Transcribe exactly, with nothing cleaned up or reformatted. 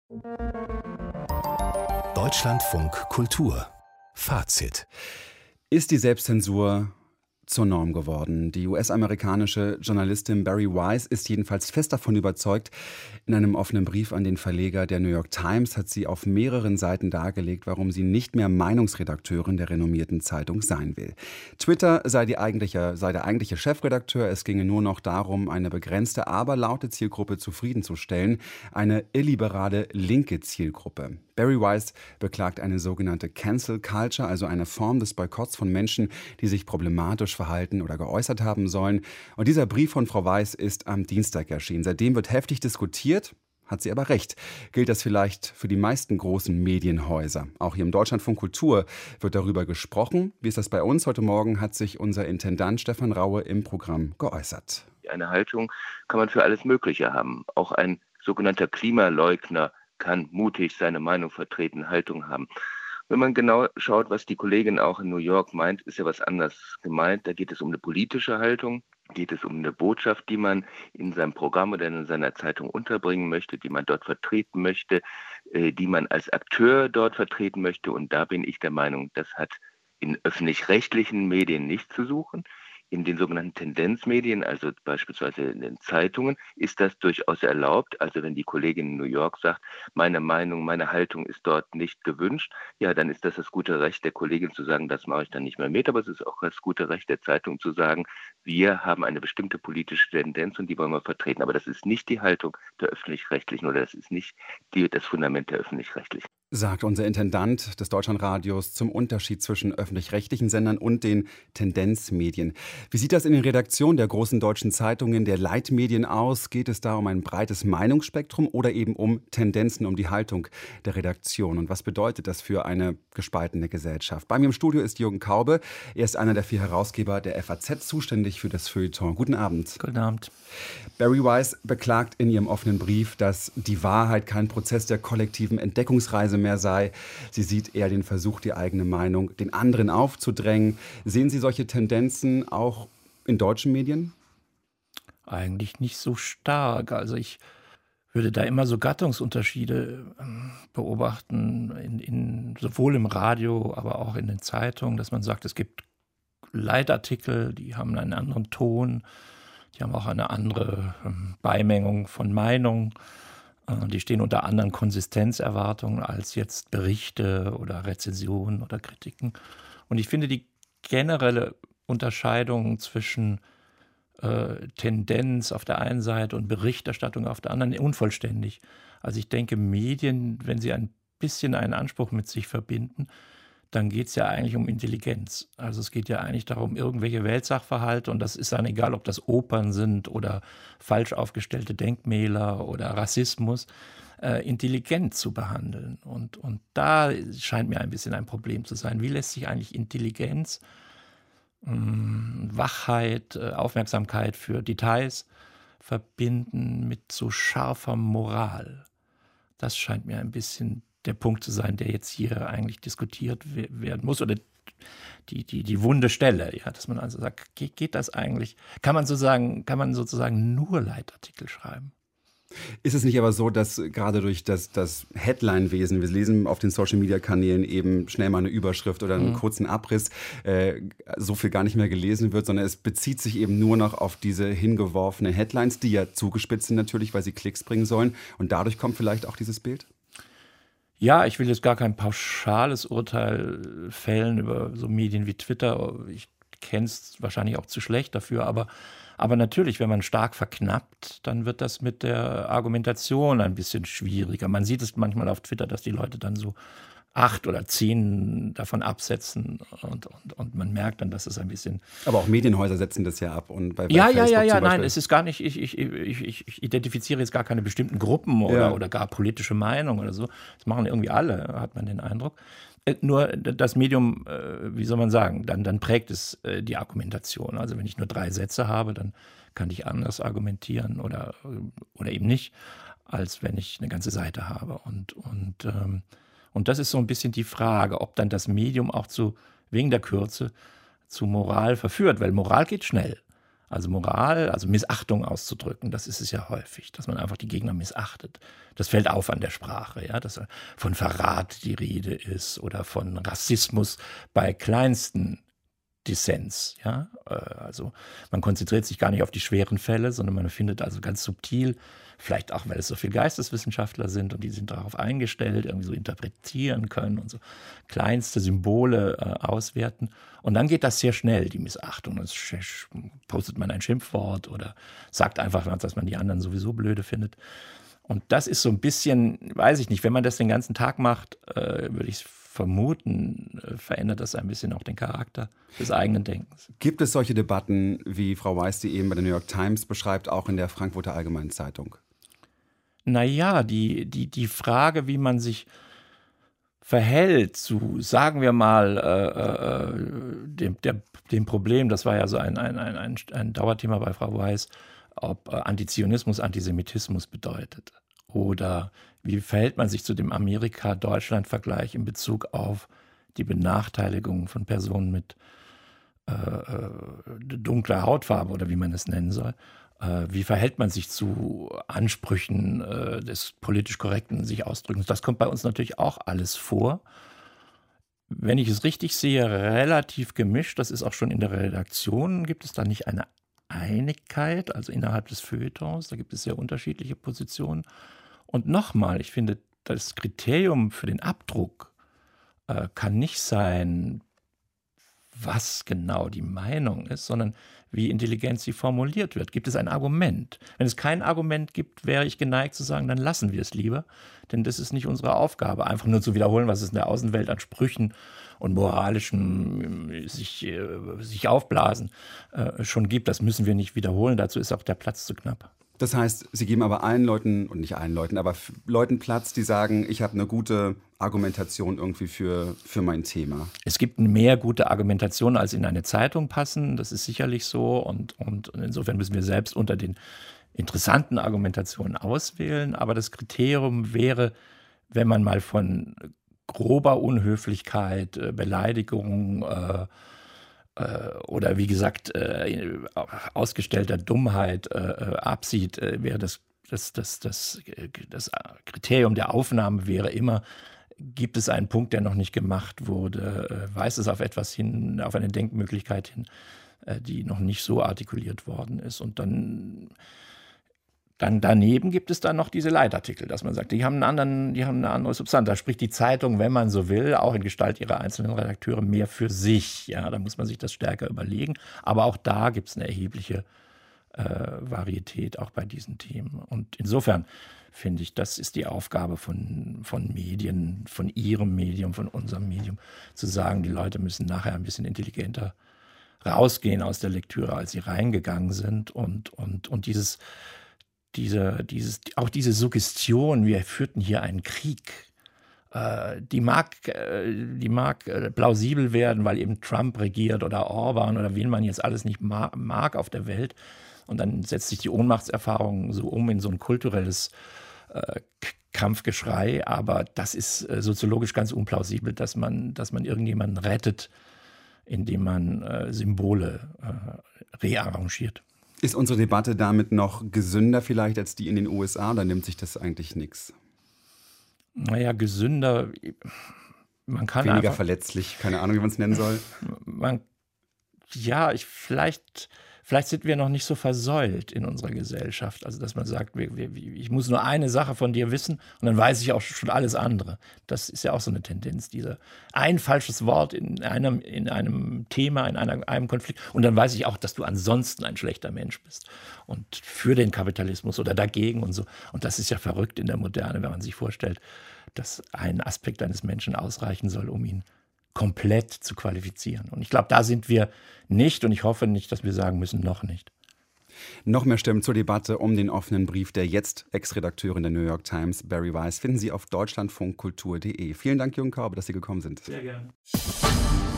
Deutschlandfunk Kultur. Fazit. Ist die Selbstzensur zur Norm geworden? Die U S-amerikanische Journalistin Bari Weiss ist jedenfalls fest davon überzeugt. In einem offenen Brief an den Verleger der New York Times hat sie auf mehreren Seiten dargelegt, warum sie nicht mehr Meinungsredakteurin der renommierten Zeitung sein will. Twitter sei, die eigentliche, sei der eigentliche Chefredakteur. Es ginge nur noch darum, eine begrenzte, aber laute Zielgruppe zufriedenzustellen. Eine illiberale linke Zielgruppe. Bari Weiss beklagt eine sogenannte Cancel Culture, also eine Form des Boykotts von Menschen, die sich problematisch verhalten oder geäußert haben sollen. Und dieser Brief von Frau Weiss ist am Dienstag erschienen. Seitdem wird heftig diskutiert. Hat sie aber recht. Gilt das vielleicht für die meisten großen Medienhäuser? Auch hier im Deutschlandfunk Kultur wird darüber gesprochen. Wie ist das bei uns? Heute Morgen hat sich unser Intendant Stefan Raue im Programm geäußert. Eine Haltung kann man für alles Mögliche haben. Auch ein sogenannter Klimaleugner kann mutig seine Meinung vertreten, Haltung haben. Wenn man genau schaut, was die Kollegin auch in New York meint, ist ja was anderes gemeint. Da geht es um eine politische Haltung, geht es um eine Botschaft, die man in seinem Programm oder in seiner Zeitung unterbringen möchte, die man dort vertreten möchte, die man als Akteur dort vertreten möchte. Und da bin ich der Meinung, das hat in öffentlich-rechtlichen Medien nichts zu suchen. In den sogenannten Tendenzmedien, also beispielsweise in den Zeitungen, ist das durchaus erlaubt. Also wenn die Kollegin in New York sagt, meine Meinung, meine Haltung ist dort nicht gewünscht, ja, dann ist das das gute Recht der Kollegin zu sagen, das mache ich dann nicht mehr mit. Aber es ist auch das gute Recht der Zeitung zu sagen, wir haben eine bestimmte politische Tendenz und die wollen wir vertreten. Aber das ist nicht die Haltung der Öffentlich-Rechtlichen oder das ist nicht die, das Fundament der Öffentlich-Rechtlichen. Sagt unser Intendant des Deutschlandradios zum Unterschied zwischen öffentlich-rechtlichen Sendern und den Tendenzmedien. Wie sieht das in den Redaktionen der großen deutschen Zeitungen, der Leitmedien aus? Geht es da um ein breites Meinungsspektrum oder eben um Tendenzen, um die Haltung der Redaktion? Und was bedeutet das für eine gespaltene Gesellschaft? Bei mir im Studio ist Jürgen Kaube. Er ist einer der vier Herausgeber der F A Z, zuständig für das Feuilleton. Guten Abend. Guten Abend. Bari Weiss beklagt in ihrem offenen Brief, dass die Wahrheit kein Prozess der kollektiven Entdeckungsreise mehr sei. Sie sieht eher den Versuch, die eigene Meinung den anderen aufzudrängen. Sehen Sie solche Tendenzen auch in deutschen Medien? Eigentlich nicht so stark. Also ich würde da immer so Gattungsunterschiede beobachten, in, in, sowohl im Radio, aber auch in den Zeitungen, dass man sagt, es gibt Leitartikel, die haben einen anderen Ton, die haben auch eine andere Beimengung von Meinungen. Die stehen unter anderen Konsistenzerwartungen als jetzt Berichte oder Rezensionen oder Kritiken. Und ich finde die generelle Unterscheidung zwischen äh, Tendenz auf der einen Seite und Berichterstattung auf der anderen unvollständig. Also ich denke, Medien, wenn sie ein bisschen einen Anspruch mit sich verbinden, dann geht es ja eigentlich um Intelligenz. Also es geht ja eigentlich darum, irgendwelche Weltsachverhalte, und das ist dann egal, ob das Opern sind oder falsch aufgestellte Denkmäler oder Rassismus, äh, intelligent zu behandeln. Und, und da scheint mir ein bisschen ein Problem zu sein. Wie lässt sich eigentlich Intelligenz, mh, Wachheit, äh, Aufmerksamkeit für Details verbinden mit so scharfer Moral? Das scheint mir ein bisschen der Punkt zu sein, der jetzt hier eigentlich diskutiert werden muss, oder die, die, die wunde Stelle, ja, dass man also sagt, geht, geht das eigentlich? Kann man sozusagen, kann man sozusagen nur Leitartikel schreiben? Ist es nicht aber so, dass gerade durch das, das Headline-Wesen, wir lesen auf den Social-Media-Kanälen eben schnell mal eine Überschrift oder einen mhm. kurzen Abriss, äh, so viel gar nicht mehr gelesen wird, sondern es bezieht sich eben nur noch auf diese hingeworfenen Headlines, die ja zugespitzt sind natürlich, weil sie Klicks bringen sollen, und dadurch kommt vielleicht auch dieses Bild? Ja, ich will jetzt gar kein pauschales Urteil fällen über so Medien wie Twitter. Ich kenne es wahrscheinlich auch zu schlecht dafür, aber, aber natürlich, wenn man stark verknappt, dann wird das mit der Argumentation ein bisschen schwieriger. Man sieht es manchmal auf Twitter, dass die Leute dann so acht oder zehn davon absetzen und, und, und man merkt dann, dass es ein bisschen... Aber auch Medienhäuser setzen das ja ab. Und bei, bei ja, Facebook ja, ja, ja, zum nein, es ist gar nicht, ich, ich, ich, ich identifiziere jetzt gar keine bestimmten Gruppen oder, ja. oder gar politische Meinung oder so. Das machen irgendwie alle, hat man den Eindruck. Nur das Medium, wie soll man sagen, dann, dann prägt es die Argumentation. Also wenn ich nur drei Sätze habe, dann kann ich anders argumentieren oder, oder eben nicht, als wenn ich eine ganze Seite habe. Und, und ähm, Und das ist so ein bisschen die Frage, ob dann das Medium auch zu, wegen der Kürze zu Moral verführt, weil Moral geht schnell. Also Moral, also Missachtung auszudrücken, das ist es ja häufig, dass man einfach die Gegner missachtet. Das fällt auf an der Sprache, ja, dass von Verrat die Rede ist oder von Rassismus bei kleinsten Dissens, ja. Also man konzentriert sich gar nicht auf die schweren Fälle, sondern man findet also ganz subtil, vielleicht auch, weil es so viele Geisteswissenschaftler sind und die sind darauf eingestellt, irgendwie so interpretieren können und so kleinste Symbole äh, auswerten. Und dann geht das sehr schnell, die Missachtung. Dann postet man ein Schimpfwort oder sagt einfach, dass man die anderen sowieso blöde findet. Und das ist so ein bisschen, weiß ich nicht, wenn man das den ganzen Tag macht, äh, würde ich vermuten, äh, verändert das ein bisschen auch den Charakter des eigenen Denkens. Gibt es solche Debatten, wie Frau Weiss die eben bei der New York Times beschreibt, auch in der Frankfurter Allgemeinen Zeitung? Naja, die, die, die Frage, wie man sich verhält zu, sagen wir mal, äh, äh, dem, der, dem Problem, das war ja so ein, ein, ein, ein, ein Dauerthema bei Frau Weiss, ob äh, Antizionismus Antisemitismus bedeutet. Oder wie verhält man sich zu dem Amerika-Deutschland-Vergleich in Bezug auf die Benachteiligung von Personen mit äh, äh, dunkler Hautfarbe oder wie man es nennen soll. Wie verhält man sich zu Ansprüchen äh, des politisch korrekten sich Ausdrückens? Das kommt bei uns natürlich auch alles vor. Wenn ich es richtig sehe, relativ gemischt. Das ist auch schon in der Redaktion. Gibt es da nicht eine Einigkeit, also innerhalb des Feuilletons? Da gibt es sehr unterschiedliche Positionen. Und nochmal, ich finde, das Kriterium für den Abdruck äh, kann nicht sein, was genau die Meinung ist, sondern wie intelligent sie formuliert wird. Gibt es ein Argument? Wenn es kein Argument gibt, wäre ich geneigt zu sagen, dann lassen wir es lieber, denn das ist nicht unsere Aufgabe, einfach nur zu wiederholen, was es in der Außenwelt an Sprüchen und moralischem sich, äh, sich aufblasen äh, schon gibt. Das müssen wir nicht wiederholen, dazu ist auch der Platz zu knapp. Das heißt, Sie geben aber allen Leuten, und nicht allen Leuten, aber Leuten Platz, die sagen, ich habe eine gute Argumentation irgendwie für, für mein Thema. Es gibt mehr gute Argumentationen, als in eine Zeitung passen. Das ist sicherlich so. Und, und insofern müssen wir selbst unter den interessanten Argumentationen auswählen. Aber das Kriterium wäre, wenn man mal von grober Unhöflichkeit, Beleidigung äh, oder wie gesagt äh, ausgestellter Dummheit äh, absieht, äh, wäre das, das, das, das, das Kriterium der Aufnahme wäre immer, gibt es einen Punkt, der noch nicht gemacht wurde, äh, weist es auf etwas hin, auf eine Denkmöglichkeit hin, äh, die noch nicht so artikuliert worden ist. Und dann Dann daneben gibt es dann noch diese Leitartikel, dass man sagt, die haben, einen anderen, die haben eine andere Substanz. Da spricht die Zeitung, wenn man so will, auch in Gestalt ihrer einzelnen Redakteure, mehr für sich. Ja, da muss man sich das stärker überlegen. Aber auch da gibt es eine erhebliche äh, Varietät, auch bei diesen Themen. Und insofern finde ich, das ist die Aufgabe von, von Medien, von ihrem Medium, von unserem Medium, zu sagen, die Leute müssen nachher ein bisschen intelligenter rausgehen aus der Lektüre, als sie reingegangen sind. Und, und, und dieses Diese, dieses, auch diese Suggestion, wir führten hier einen Krieg, äh, die mag, äh, die mag äh, plausibel werden, weil eben Trump regiert oder Orban oder wen man jetzt alles nicht ma- mag auf der Welt. Und dann setzt sich die Ohnmachtserfahrung so um in so ein kulturelles äh, K- Kampfgeschrei. Aber das ist äh, soziologisch ganz unplausibel, dass man, dass man irgendjemanden rettet, indem man äh, Symbole äh, rearrangiert. Ist unsere Debatte damit noch gesünder vielleicht als die in den U S A? Oder nimmt sich das eigentlich nichts? Naja, gesünder, man kann Weniger einfach, verletzlich, keine Ahnung, wie man es nennen soll. Man, ja, ich, vielleicht, vielleicht sind wir noch nicht so versäult in unserer Gesellschaft. Also, dass man sagt, wir, wir, ich muss nur eine Sache von dir wissen und dann weiß ich auch schon alles andere. Das ist ja auch so eine Tendenz, diese ein falsches Wort in einem, in einem Thema, in einer, einem Konflikt und dann weiß ich auch, dass du ansonsten ein schlechter Mensch bist und für den Kapitalismus oder dagegen und so. Und das ist ja verrückt in der Moderne, wenn man sich vorstellt, dass ein Aspekt eines Menschen ausreichen soll, um ihn komplett zu qualifizieren. Und ich glaube, da sind wir nicht und ich hoffe nicht, dass wir sagen müssen, noch nicht. Noch mehr Stimmen zur Debatte um den offenen Brief der jetzt Ex-Redakteurin der New York Times, Bari Weiss, finden Sie auf deutschlandfunkkultur punkt de. Vielen Dank, Jürgen Kaube, dass Sie gekommen sind. Sehr gerne.